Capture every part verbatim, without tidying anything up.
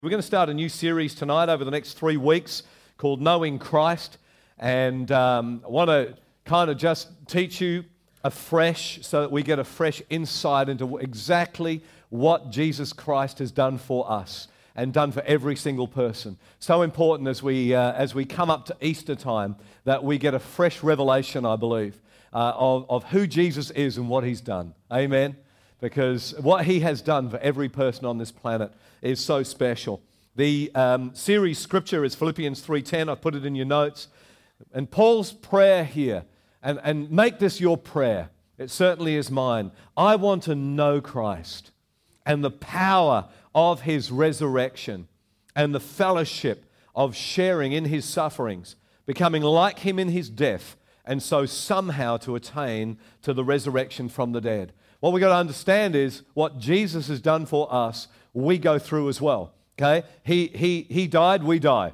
We're going to start a new series tonight over the next three weeks called Knowing Christ, and um, I want to kind of just teach you afresh so that we get a fresh insight into exactly what Jesus Christ has done for us and done for every single person. So important as we uh, as we come up to Easter time that we get a fresh revelation, I believe, uh, of, of who Jesus is and what He's done. Amen. Because what He has done for every person on this planet is so special. The um, series scripture is Philippians three ten. I've put it in your notes. And Paul's prayer here, and, and make this your prayer. It certainly is mine. I want to know Christ and the power of His resurrection and the fellowship of sharing in His sufferings, becoming like Him in His death, and so somehow to attain to the resurrection from the dead. What we've got to understand is what Jesus has done for us, we go through as well. Okay? He, he, he died, we die.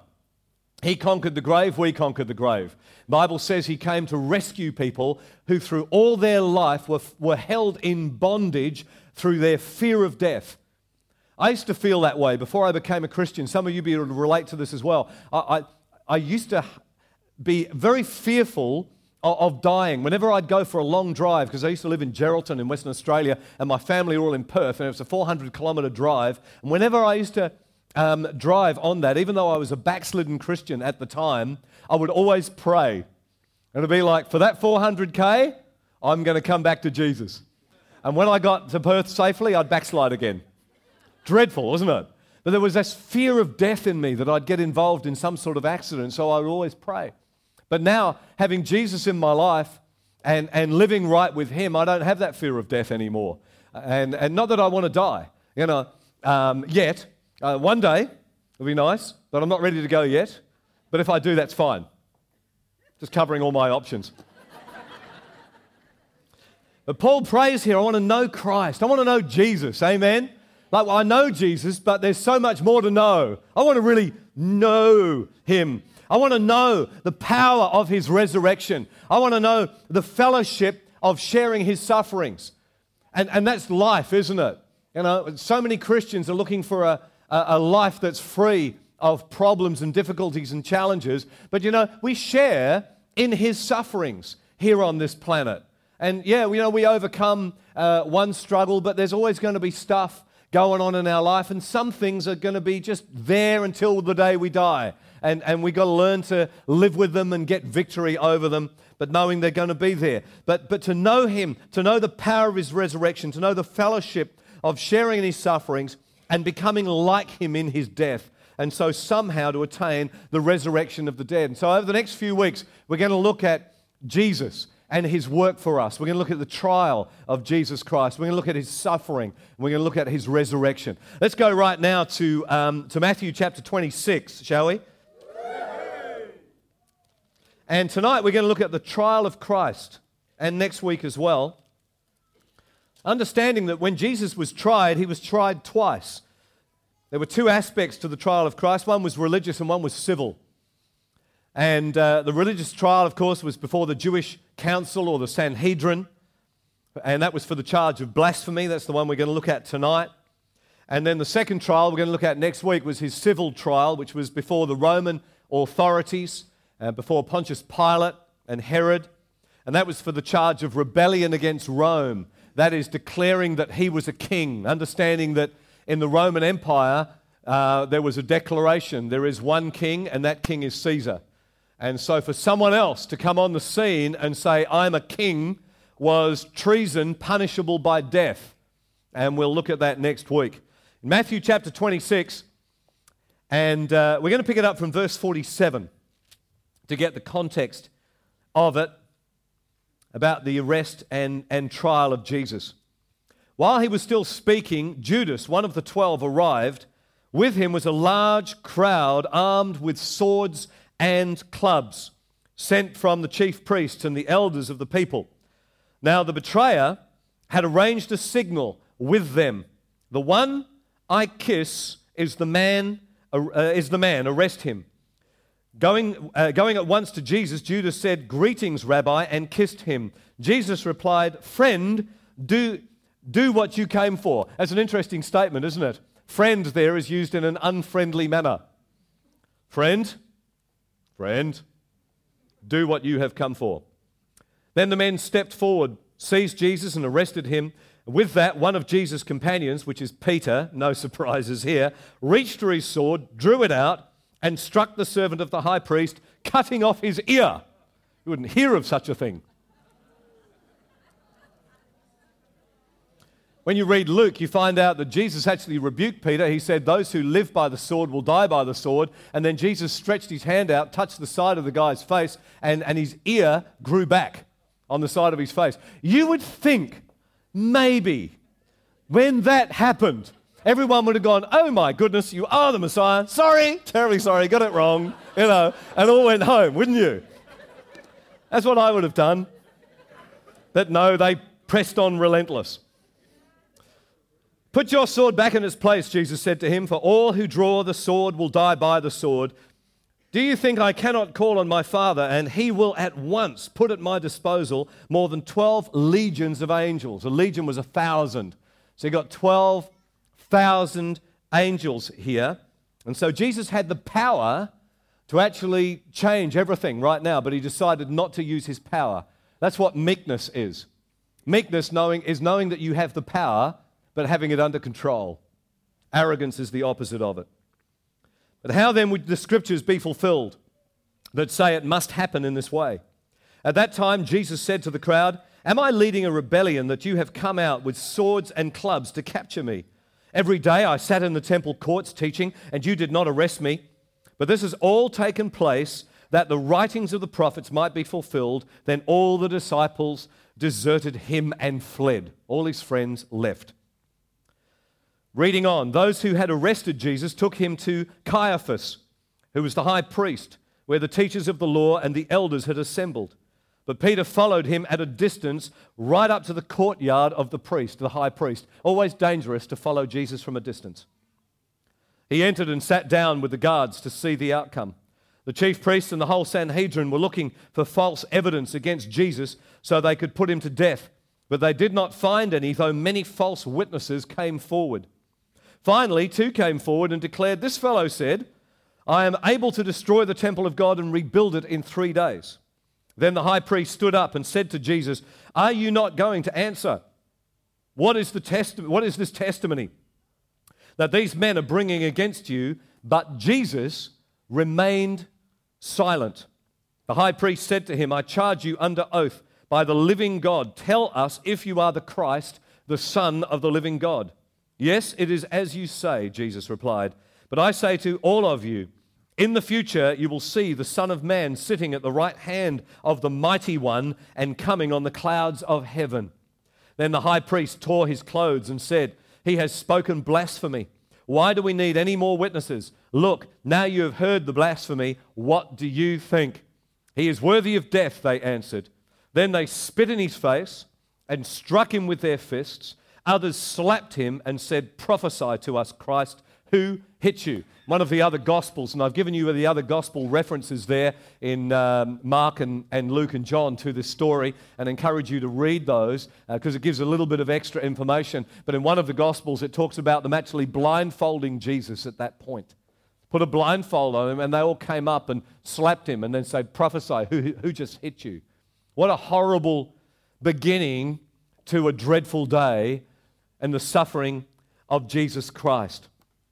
He conquered the grave, we conquered the grave. The Bible says He came to rescue people who through all their life were, were held in bondage through their fear of death. I used to feel that way before I became a Christian. Some of you be able to relate to this as well. I, I, I used to be very fearful of dying. Whenever I'd go for a long drive, because I used to live in Geraldton in Western Australia, and my family were all in Perth, and it was a four hundred kilometre drive, and whenever I used to um, drive on that, even though I was a backslidden Christian at the time, I would always pray. And it'd be like, for that four hundred K, I'm going to come back to Jesus. And when I got to Perth safely, I'd backslide again. Dreadful, wasn't it? But there was this fear of death in me that I'd get involved in some sort of accident, so I would always pray. But now, having Jesus in my life and, and living right with Him, I don't have that fear of death anymore. And, and not that I want to die, you know, um, yet. Uh, one day, it'll be nice, but I'm not ready to go yet. But if I do, that's fine. Just covering all my options. But Paul prays here, I want to know Christ. I want to know Jesus, amen? Like, well, I know Jesus, but there's so much more to know. I want to really know Him. I want to know the power of His resurrection. I want to know the fellowship of sharing His sufferings. And, and that's life, isn't it? You know, so many Christians are looking for a, a, a life that's free of problems and difficulties and challenges. But, you know, we share in His sufferings here on this planet. And, yeah, you know, we overcome uh, one struggle, but there's always going to be stuff going on in our life. And some things are going to be just there until the day we die. And, and we've got to learn to live with them and get victory over them, but knowing they're going to be there. But, but to know Him, to know the power of His resurrection, to know the fellowship of sharing in His sufferings and becoming like Him in His death, and so somehow to attain the resurrection of the dead. And so over the next few weeks, we're going to look at Jesus and His work for us. We're going to look at the trial of Jesus Christ. We're going to look at His suffering. And we're going to look at His resurrection. Let's go right now to, um, to Matthew chapter twenty-six, shall we? And tonight we're going to look at the trial of Christ, and next week as well. Understanding that when Jesus was tried, He was tried twice. There were two aspects to the trial of Christ. One was religious and one was civil. And uh, the religious trial, of course, was before the Jewish council or the Sanhedrin. And that was for the charge of blasphemy. That's the one we're going to look at tonight. And then the second trial we're going to look at next week was His civil trial, which was before the Roman authorities. Uh, before Pontius Pilate and Herod, and that was for the charge of rebellion against Rome. That is, declaring that he was a king, understanding that in the Roman Empire uh, there was a declaration, there is one king, and that king is Caesar. And so for someone else to come on the scene and say, I'm a king, was treason punishable by death. And we'll look at that next week. In Matthew chapter twenty-six, and uh, we're going to pick it up from verse forty-seven. To get the context of it, about the arrest and, and trial of Jesus. While He was still speaking, Judas, one of the twelve, arrived. With him was a large crowd armed with swords and clubs, sent from the chief priests and the elders of the people. Now the betrayer had arranged a signal with them. The one I kiss is the man, uh, is the man, arrest him. Going, uh, going at once to Jesus, Judas said, "Greetings, Rabbi," and kissed Him. Jesus replied, "Friend, do, do what you came for." That's an interesting statement, isn't it? friend there is used in an unfriendly manner. Friend, friend, do what you have come for. Then the men stepped forward, seized Jesus and arrested him. With that, one of Jesus' companions, which is Peter, no surprises here, reached for his sword, drew it out, and struck the servant of the high priest, cutting off his ear. You wouldn't hear of such a thing. When you read Luke, you find out that Jesus actually rebuked Peter. He said, those who live by the sword will die by the sword. And then Jesus stretched his hand out, touched the side of the guy's face, and, and his ear grew back on the side of his face. You would think maybe when that happened, everyone would have gone, oh my goodness, you are the Messiah. Sorry, terribly sorry, got it wrong, you know, and all went home, wouldn't you? That's what I would have done. But no, they pressed on relentless. Put your sword back in its place, Jesus said to him, for all who draw the sword will die by the sword. Do you think I cannot call on my Father, and he will at once put at my disposal more than twelve legions of angels? A legion was a thousand. So you got twelve thousand angels here. And so Jesus had the power to actually change everything right now, but he decided not to use his power. That's what meekness is. Meekness knowing is knowing that you have the power, but having it under control. Arrogance is the opposite of it. But how then would the scriptures be fulfilled that say it must happen in this way? At that time, Jesus said to the crowd, am I leading a rebellion that you have come out with swords and clubs to capture me? Every day I sat in the temple courts teaching, and you did not arrest me. But this has all taken place that the writings of the prophets might be fulfilled. Then all the disciples deserted him and fled. All his friends left. Reading on, those who had arrested Jesus took him to Caiaphas, who was the high priest, where the teachers of the law and the elders had assembled. But Peter followed him at a distance right up to the courtyard of the priest, the high priest. Always dangerous to follow Jesus from a distance. He entered and sat down with the guards to see the outcome. The chief priests and the whole Sanhedrin were looking for false evidence against Jesus so they could put him to death. But they did not find any, though many false witnesses came forward. Finally, two came forward and declared, this fellow said, I am able to destroy the temple of God and rebuild it in three days. Then the high priest stood up and said to Jesus, are you not going to answer? What is the testi- What is this testimony that these men are bringing against you? But Jesus remained silent. The high priest said to him, I charge you under oath by the living God, tell us if you are the Christ, the Son of the living God. Yes, it is as you say, Jesus replied. But I say to all of you, in the future you will see the Son of Man sitting at the right hand of the Mighty One and coming on the clouds of heaven. Then the high priest tore his clothes and said, he has spoken blasphemy. Why do we need any more witnesses? Look, now you have heard the blasphemy. What do you think? He is worthy of death, they answered. Then they spit in his face and struck him with their fists. Others slapped him and said, prophesy to us, Christ, who hit you? One of the other Gospels, and I've given you the other Gospel references there in um, Mark and, and Luke and John to this story, and encourage you to read those because uh, it gives a little bit of extra information. But in one of the Gospels, it talks about them actually blindfolding Jesus at that point. Put a blindfold on him, and they all came up and slapped him and then said, prophesy, who, who just hit you? What a horrible beginning to a dreadful day and the suffering of Jesus Christ.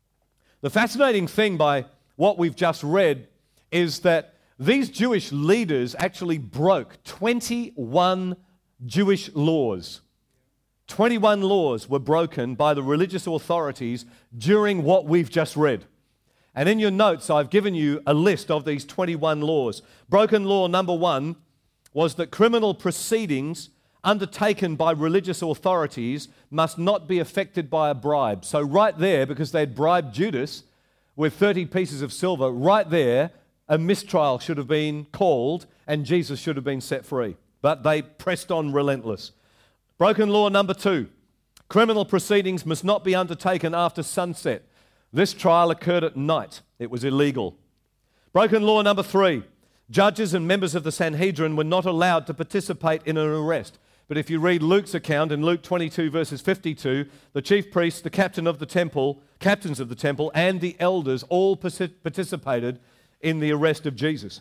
The fascinating thing by what we've just read is that these Jewish leaders actually broke twenty-one Jewish laws. twenty-one laws were broken by the religious authorities during what we've just read. And in your notes, I've given you a list of these twenty-one laws. Broken law number one was that criminal proceedings undertaken by religious authorities must not be affected by a bribe. So right there, because they'd bribed Judas with thirty pieces of silver, right there, a mistrial should have been called and Jesus should have been set free. But they pressed on relentless. Broken law number two, criminal proceedings must not be undertaken after sunset. This trial occurred at night. It was illegal. Broken law number three, judges and members of the Sanhedrin were not allowed to participate in an arrest. But if you read Luke's account in Luke twenty-two, verses fifty-two, the chief priests, the captain of the temple, captains of the temple, and the elders all participated in the arrest of Jesus.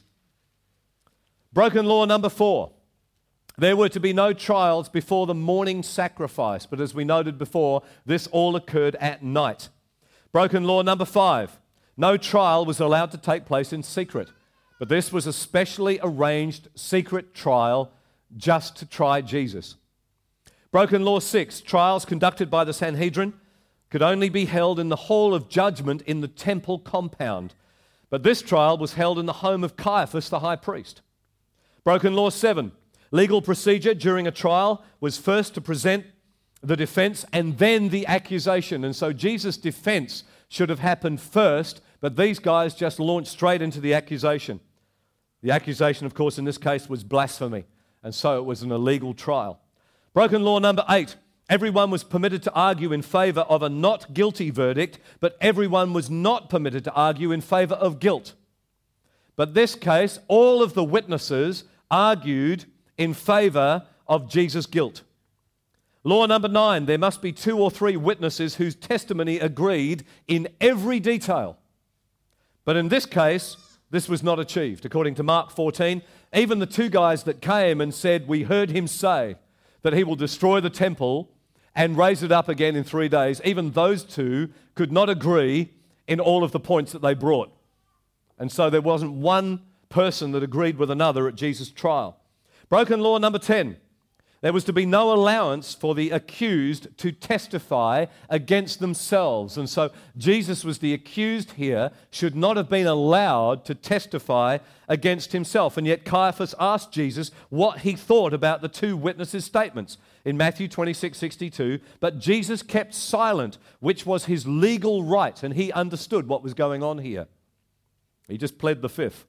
Broken law number four. There were to be no trials before the morning sacrifice, but as we noted before, this all occurred at night. Broken law number five. No trial was allowed to take place in secret, but this was a specially arranged secret trial just to try Jesus. Broken law six. Trials conducted by the Sanhedrin could only be held in the hall of judgment in the temple compound, but this trial was held in the home of Caiaphas, the high priest. Broken law seven. Legal procedure during a trial was first to present the defense and then the accusation. And so Jesus' defense should have happened first, but these guys just launched straight into the accusation. The accusation, of course, in this case was blasphemy, and so it was an illegal trial. Broken law number eight. Everyone was permitted to argue in favor of a not guilty verdict, but everyone was not permitted to argue in favor of guilt. But this case, all of the witnesses argued in favor of Jesus' guilt. Law number nine, there must be two or three witnesses whose testimony agreed in every detail. But in this case, this was not achieved. According to Mark fourteen, even the two guys that came and said, we heard him say that he will destroy the temple and raise it up again in three days, even those two could not agree in all of the points that they brought. And so there wasn't one person that agreed with another at Jesus' trial. Broken law number ten. There was to be no allowance for the accused to testify against themselves. And so Jesus was the accused here, should not have been allowed to testify against himself. And yet Caiaphas asked Jesus what he thought about the two witnesses' statements in Matthew twenty-six sixty-two. But Jesus kept silent, which was his legal right. And he understood what was going on here. He just pled the fifth.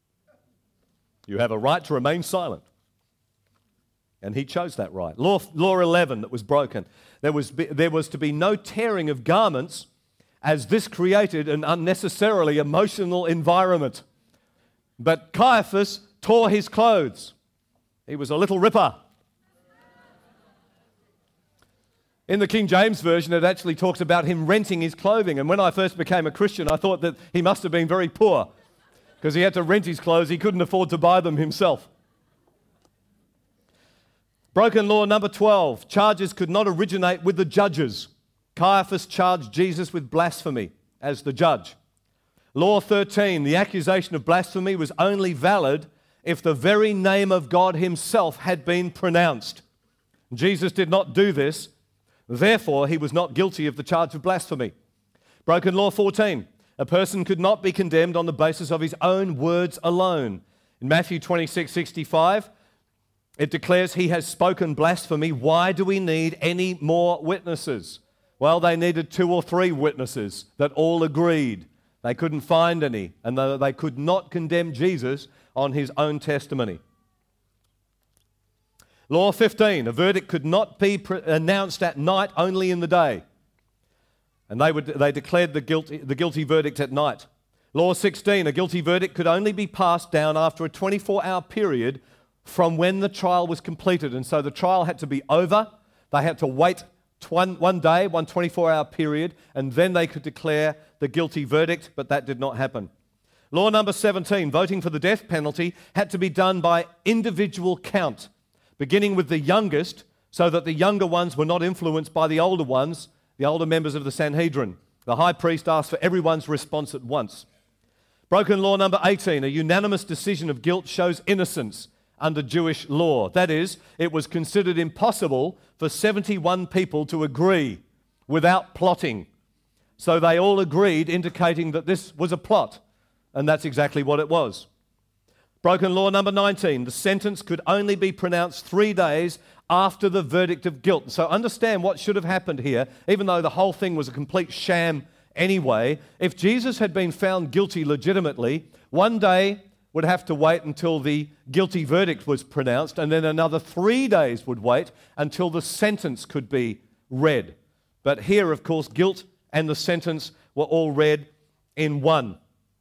You have a right to remain silent. And he chose that right. Law, law eleven that was broken. There was, there was to be no tearing of garments, as this created an unnecessarily emotional environment. But Caiaphas tore his clothes. He was a little ripper. In the King James Version, it actually talks about him renting his clothing. And when I first became a Christian, I thought that he must have been very poor because he had to rent his clothes. He couldn't afford to buy them himself. Broken law number twelve. Charges could not originate with the judges. Caiaphas charged Jesus with blasphemy as the judge. Law thirteen. The accusation of blasphemy was only valid if the very name of God himself had been pronounced. Jesus did not do this. Therefore, he was not guilty of the charge of blasphemy. Broken law fourteen. A person could not be condemned on the basis of his own words alone. In Matthew twenty-six sixty-five, it declares he has spoken blasphemy. Why do we need any more witnesses? Well, they needed two or three witnesses that all agreed. They couldn't find any, and they could not condemn Jesus on his own testimony. Law fifteen, a verdict could not be pre- announced at night, only in the day. And they would they declared the guilty, the guilty verdict at night. Law sixteen, a guilty verdict could only be passed down after a twenty-four hour period from when the trial was completed. And so the trial had to be over. They had to wait one, one day, one twenty-four hour period, and then they could declare the guilty verdict, but that did not happen. Law number seventeen, voting for the death penalty had to be done by individual count, beginning with the youngest, so that the younger ones were not influenced by the older ones, the older members of the Sanhedrin. The high priest asked for everyone's response at once. Broken law number eighteen, a unanimous decision of guilt shows innocence under Jewish law. That is, it was considered impossible for seventy-one people to agree without plotting. So they all agreed, indicating that this was a plot, and that's exactly what it was. Broken law number nineteen, the sentence could only be pronounced three days after the verdict of guilt. So understand what should have happened here, even though the whole thing was a complete sham anyway. If Jesus had been found guilty legitimately, one day would have to wait until the guilty verdict was pronounced, and then another three days would wait until the sentence could be read. But here, of course, guilt and the sentence were all read in one.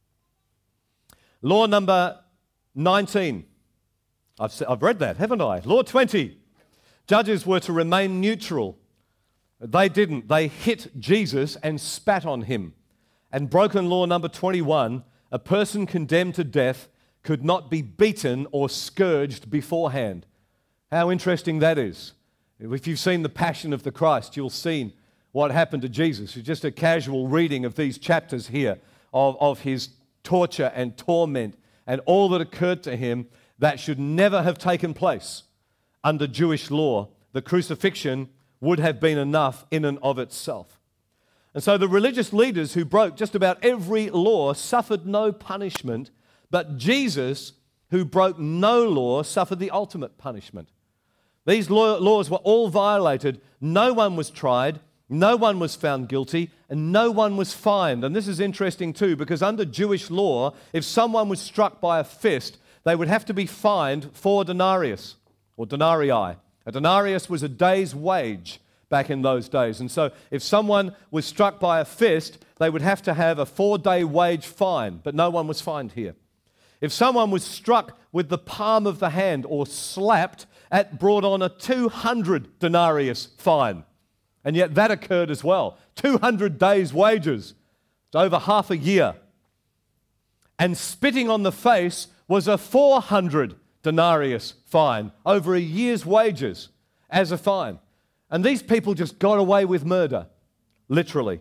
Law number nineteen. I've, I've read that, haven't I? Law twenty. Judges were to remain neutral. They didn't. They hit Jesus and spat on him. And broken law number twenty-one, a person condemned to death could not be beaten or scourged beforehand. How interesting that is. If you've seen The Passion of the Christ, you'll see what happened to Jesus. It's just a casual reading of these chapters here of, of his torture and torment and all that occurred to him that should never have taken place under Jewish law. The crucifixion would have been enough in and of itself. And so the religious leaders who broke just about every law suffered no punishment, but Jesus, who broke no law, suffered the ultimate punishment. These laws were all violated. No one was tried, no one was found guilty, and no one was fined. And this is interesting too, because under Jewish law, if someone was struck by a fist, they would have to be fined four denarius, or denarii. A denarius was a day's wage back in those days. And so if someone was struck by a fist, they would have to have a four-day wage fine, but no one was fined here. If someone was struck with the palm of the hand or slapped, that brought on a two hundred denarius fine. And yet that occurred as well. two hundred days' wages. It's over half a year. And spitting on the face was a four hundred denarius fine, over a year's wages as a fine. And these people just got away with murder, literally.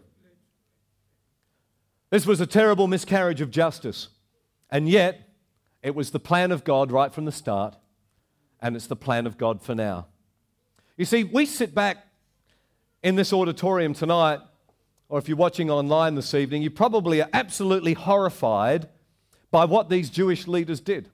This was a terrible miscarriage of justice. And yet, it was the plan of God right from the start, and it's the plan of God for now. You see, we sit back in this auditorium tonight, or if you're watching online this evening, you probably are absolutely horrified by what these Jewish leaders did.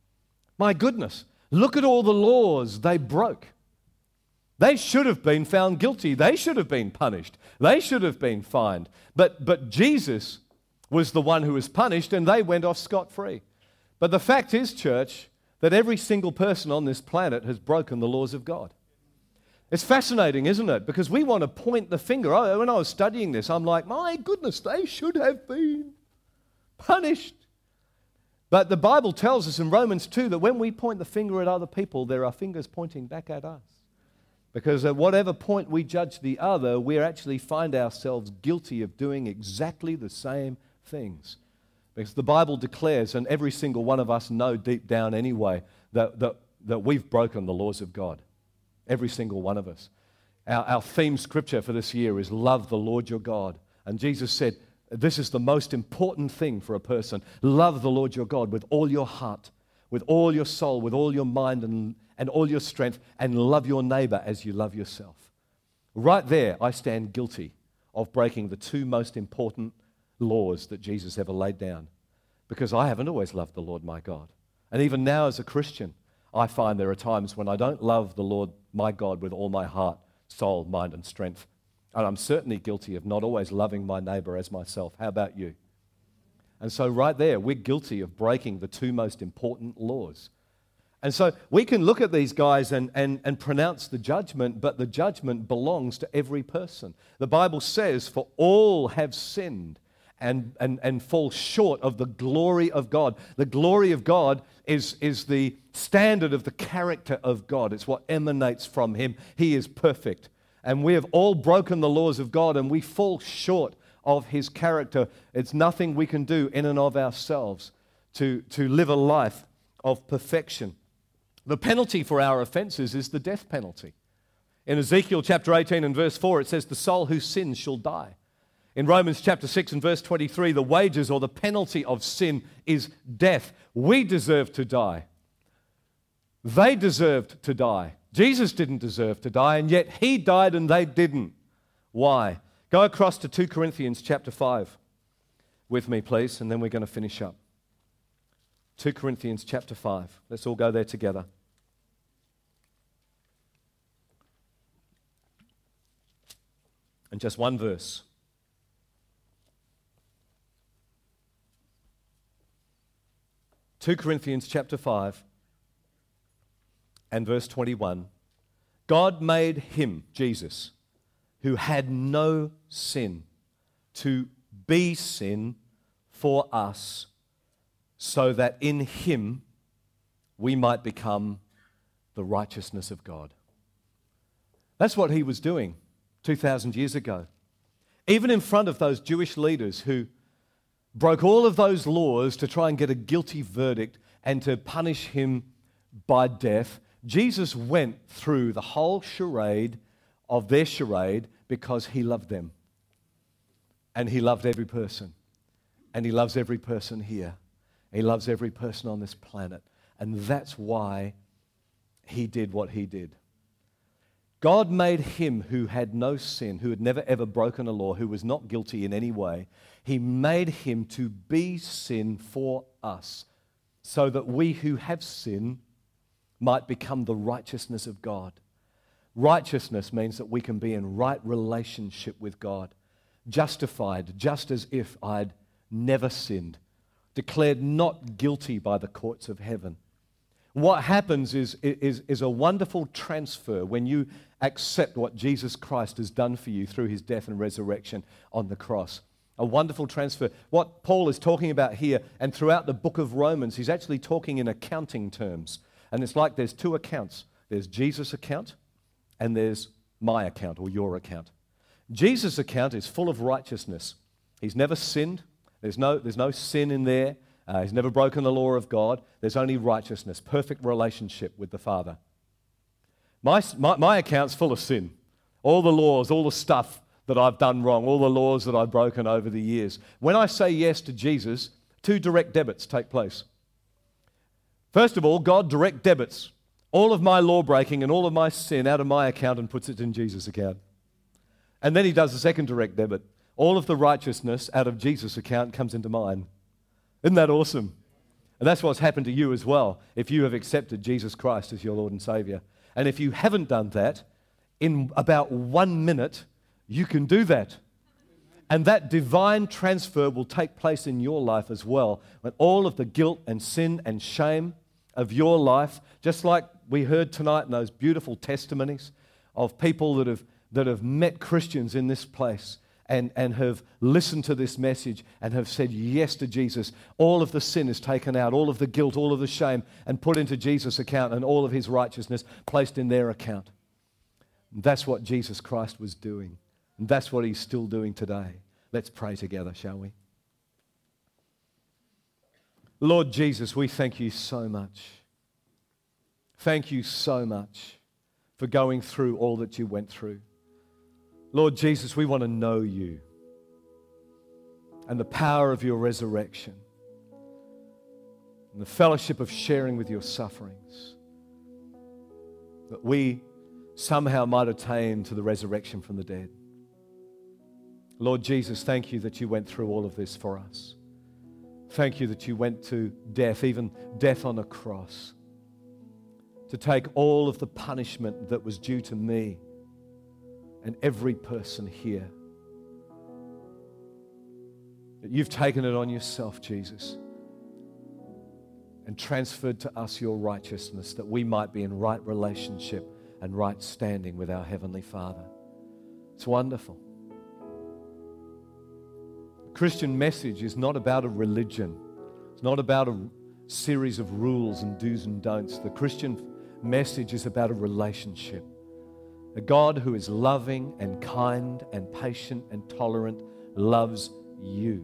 My goodness, look at all the laws they broke. They should have been found guilty. They should have been punished. They should have been fined. But, but Jesus was the one who was punished, and they went off scot-free. But the fact is, church, that every single person on this planet has broken the laws of God. It's fascinating, isn't it? Because we want to point the finger. Oh, when I was studying this, I'm like, my goodness, they should have been punished. But the Bible tells us in Romans two that when we point the finger at other people, there are fingers pointing back at us. Because at whatever point we judge the other, we actually find ourselves guilty of doing exactly the same things. Because the Bible declares, and every single one of us know deep down anyway, that, that, that we've broken the laws of God. Every single one of us. Our, our theme scripture for this year is love the Lord your God. And Jesus said, this is the most important thing for a person. Love the Lord your God with all your heart, with all your soul, with all your mind and, and all your strength, and love your neighbor as you love yourself. Right there, I stand guilty of breaking the two most important laws that Jesus ever laid down, because I haven't always loved the Lord my God. And even now as a Christian, I find there are times when I don't love the Lord my God with all my heart, soul, mind, and strength. And I'm certainly guilty of not always loving my neighbor as myself. How about you? And so right there, we're guilty of breaking the two most important laws. And so we can look at these guys and, and, and pronounce the judgment, but the judgment belongs to every person. The Bible says, for all have sinned and, and, and fall short of the glory of God. The glory of God is, is the standard of the character of God. It's what emanates from Him. He is perfect. And we have all broken the laws of God, and we fall short of His character. It's nothing we can do in and of ourselves to, to live a life of perfection. The penalty for our offenses is the death penalty. In Ezekiel chapter eighteen and verse four, it says, the soul who sins shall die. In Romans chapter six and verse twenty-three, the wages or the penalty of sin is death. We deserve to die. They deserved to die. Jesus didn't deserve to die, and yet He died and they didn't. Why? Go across to two Corinthians chapter five with me, please, and then we're going to finish up. two Corinthians chapter five. Let's all go there together. And just one verse. two Corinthians chapter five and verse twenty-one. God made Him, Jesus, who had no sin, to be sin for us, so that in Him we might become the righteousness of God. That's what he was doing two thousand years ago. Even in front of those Jewish leaders who broke all of those laws to try and get a guilty verdict and to punish him by death, Jesus went through the whole charade of their charade because he loved them. And he loved every person. And he loves every person here. He loves every person on this planet. And that's why he did what he did. God made him who had no sin, who had never ever broken a law, who was not guilty in any way. He made him to be sin for us, so that we who have sin might become the righteousness of God. Righteousness means that we can be in right relationship with God, justified just as if I'd never sinned, declared not guilty by the courts of heaven. What happens is, is, is a wonderful transfer when you accept what Jesus Christ has done for you through his death and resurrection on the cross. A wonderful transfer. What Paul is talking about here, and throughout the book of Romans, he's actually talking in accounting terms. And it's like there's two accounts. There's Jesus' account and there's my account or your account. Jesus' account is full of righteousness. He's never sinned. There's no, there's no sin in there. Uh, he's never broken the law of God. There's only righteousness, perfect relationship with the Father. My, my, my account's full of sin. All the laws, all the stuff that I've done wrong, all the laws that I've broken over the years. When I say yes to Jesus, two direct debits take place. First of all, God direct debits all of my law breaking and all of my sin out of my account and puts it in Jesus' account. And then he does the second direct debit. All of the righteousness out of Jesus' account comes into mine. Isn't that awesome? And that's what's happened to you as well if you have accepted Jesus Christ as your Lord and Savior. And if you haven't done that, in about one minute, you can do that. And that divine transfer will take place in your life as well, when all of the guilt and sin and shame of your life, just like we heard tonight in those beautiful testimonies of people that have, that have met Christians in this place, And, and have listened to this message and have said yes to Jesus, all of the sin is taken out, all of the guilt, all of the shame, and put into Jesus' account, and all of his righteousness placed in their account. And that's what Jesus Christ was doing. And that's what he's still doing today. Let's pray together, shall we? Lord Jesus, we thank you so much. Thank you so much for going through all that you went through. Lord Jesus, we want to know you and the power of your resurrection and the fellowship of sharing with your sufferings, that we somehow might attain to the resurrection from the dead. Lord Jesus, thank you that you went through all of this for us. Thank you that you went to death, even death on a cross, to take all of the punishment that was due to me and every person here. That you've taken it on yourself, Jesus, and transferred to us your righteousness, that we might be in right relationship and right standing with our Heavenly Father. It's wonderful. The Christian message is not about a religion. It's not about a series of rules and do's and don'ts. The Christian message is about a relationship. A God who is loving and kind and patient and tolerant loves you.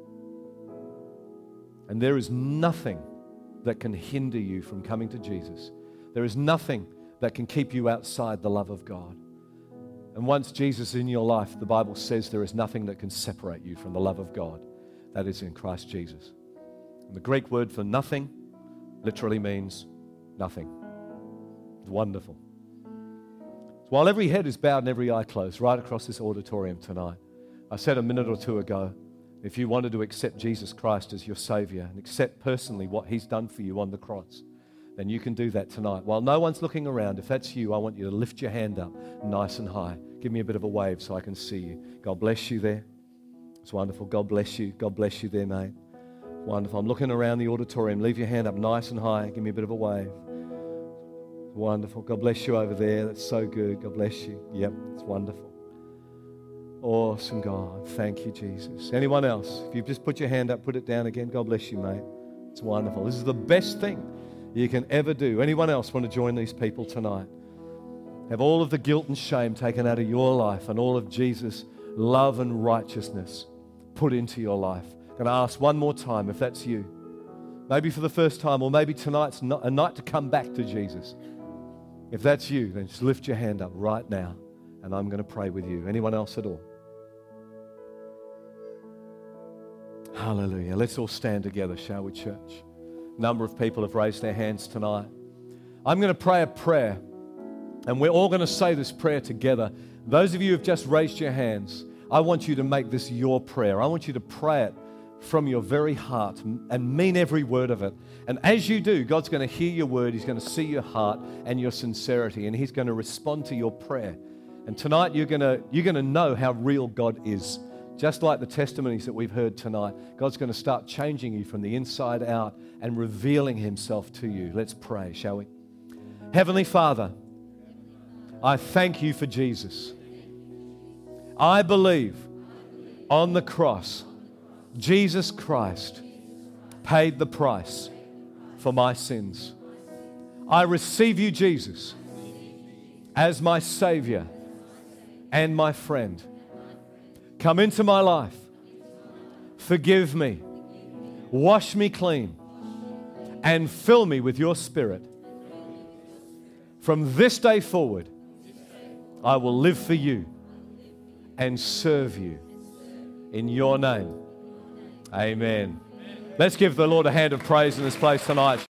And there is nothing that can hinder you from coming to Jesus. There is nothing that can keep you outside the love of God. And once Jesus is in your life, the Bible says there is nothing that can separate you from the love of God that is in Christ Jesus. And the Greek word for nothing literally means nothing. It's wonderful. While every head is bowed and every eye closed right across this auditorium tonight, I said a minute or two ago, if you wanted to accept Jesus Christ as your Savior and accept personally what he's done for you on the cross, then you can do that tonight. While no one's looking around, if that's you, I want you to lift your hand up nice and high. Give me a bit of a wave so I can see you. God bless you there. It's wonderful. God bless you. God bless you there, mate. Wonderful. I'm looking around the auditorium. Leave your hand up nice and high. Give me a bit of a wave. Wonderful. God bless you over there. That's so good. God bless you. Yep, it's wonderful. Awesome, God. Thank you, Jesus. Anyone else? If you've just put your hand up, put it down again. God bless you, mate. It's wonderful. This is the best thing you can ever do. Anyone else want to join these people tonight? Have all of the guilt and shame taken out of your life and all of Jesus' love and righteousness put into your life. I'm going to ask one more time if that's you. Maybe for the first time, or maybe tonight's not a night to come back to Jesus. If that's you, then just lift your hand up right now, and I'm going to pray with you. Anyone else at all? Hallelujah. Let's all stand together, shall we, church? A number of people have raised their hands tonight. I'm going to pray a prayer, and we're all going to say this prayer together. Those of you who have just raised your hands, I want you to make this your prayer. I want you to pray it from your very heart and mean every word of it. And as you do, God's going to hear your word. He's going to see your heart and your sincerity, and He's going to respond to your prayer. And tonight you're going to, you're going to know how real God is. Just like the testimonies that we've heard tonight, God's going to start changing you from the inside out and revealing Himself to you. Let's pray, shall we? Heavenly Father, I thank You for Jesus. I believe on the cross, Jesus Christ paid the price for my sins. I receive You, Jesus, as my Savior and my friend. Come into my life. Forgive me. Wash me clean. And fill me with Your Spirit. From this day forward, I will live for You and serve You. In Your name. Amen. Let's give the Lord a hand of praise in this place tonight.